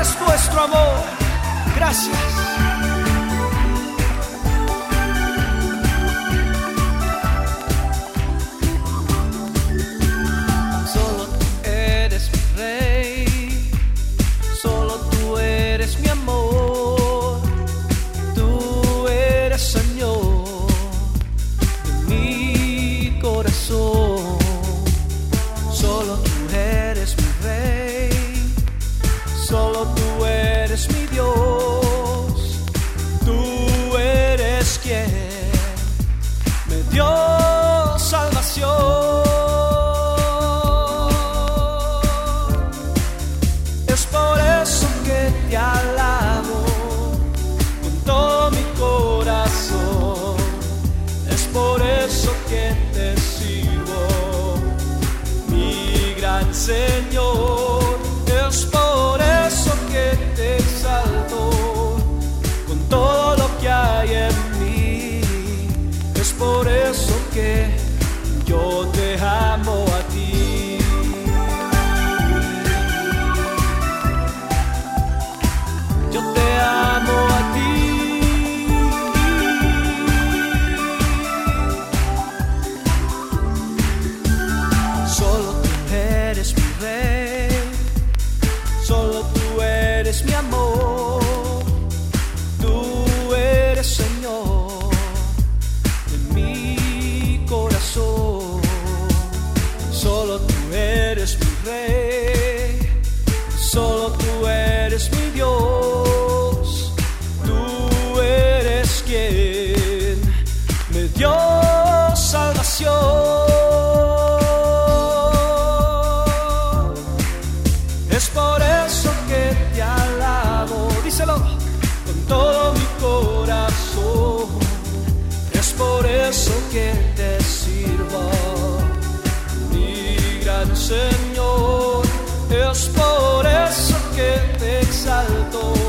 es vuestro amor. Gracias. Solo tú eres mi rey, solo tú eres mi amor, tú eres Señor de mi corazón. Solo tú eres mi rey, solo tú eres mi Dios, tú eres quien me dio salvación. Es por eso que te alabo con todo mi corazón, es por eso que te sirvo, mi gran Señor. Es por eso que te exalto con todo lo que hay en mí. Es por eso que yo te amo a ti. Yo te amo a ti. Solo tú eres mi rey, solo tú eres mi amor, tú eres Señor de mi corazón. Solo tú eres mi rey, solo tú eres mi Dios, tú eres quien me dio salvación. Es por eso que te alabo, díselo, con todo mi corazón. Es por eso que te sirvo, mi gran Señor. Es por eso que te exalto